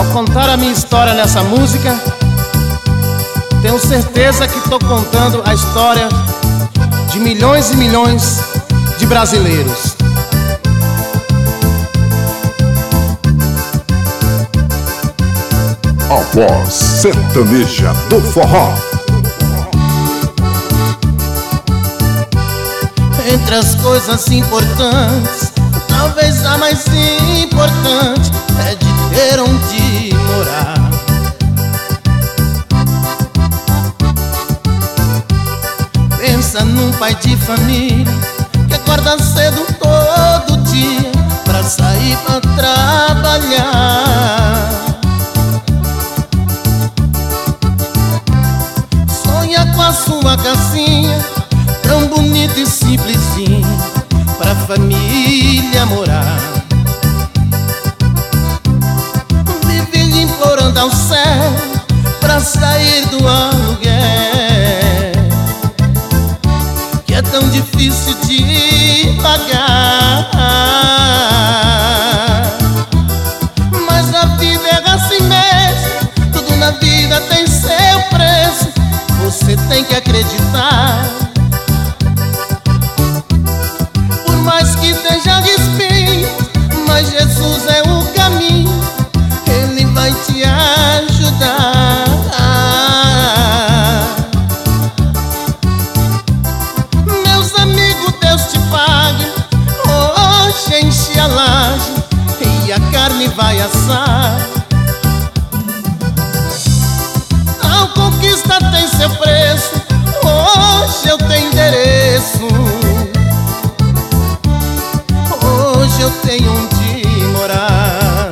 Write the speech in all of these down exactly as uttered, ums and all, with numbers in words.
contar a minha história nessa música, tenho certeza que estou contando a história de milhões e milhões de brasileiros. A voz sertaneja do forró. Entre as coisas importantes, talvez a mais importante é de ter onde morar. Pensa num pai de família que acorda cedo todo dia pra sair pra trabalhar. Sonha com a sua casinha tão bonita e simplesinha pra família morar. Vive implorando ao céu pra sair do aluguel, que é tão difícil de pagar. Mas a vida é assim mesmo, tudo na vida tem seu preço. Você tem que acreditar. Por mais que esteja espinhos, mas Jesus é o caminho, Ele vai te ajudar. Meus amigos, Deus te pague, hoje enche a laje e a carne vai assar. Tal conquista tem seu preço, hoje eu tenho endereço, hoje eu tenho onde morar.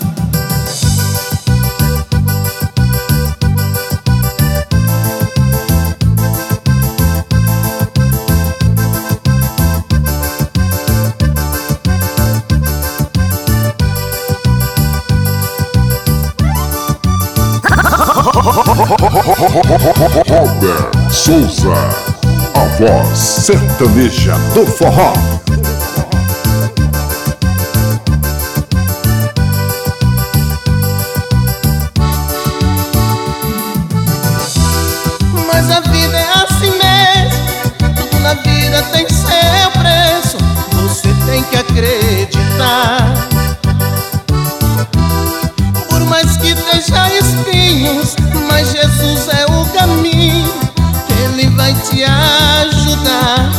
Robert Souza, a voz sertaneja do forró. Mas a vida é assim mesmo, tudo na vida tem seu preço. Você tem que acreditar. Por mais que esteja espinhos, mas Jesus é o caminho, Ele vai te ajudar.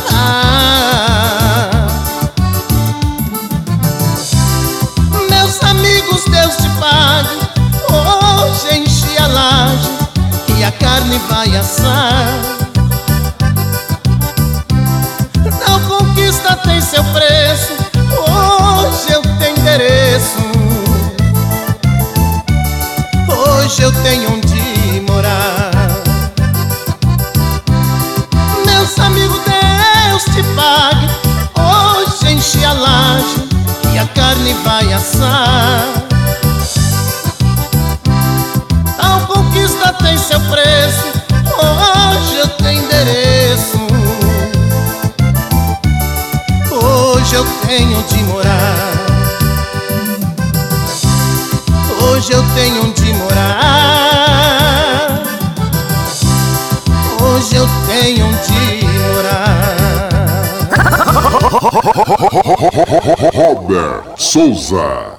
Meus amigos, Deus te pague, hoje enche a laje e a carne vai assar. Tal conquista tem seu preço, hoje eu tenho endereço, hoje eu tenho onde morar. Meus amigos, Deus te pague, hoje enche a laje e a carne vai assar. Tal conquista tem seu preço, hoje eu tenho endereço, hoje eu tenho onde morar. Hoje eu tenho onde morar, hoje eu tenho onde morar. Robert Souza.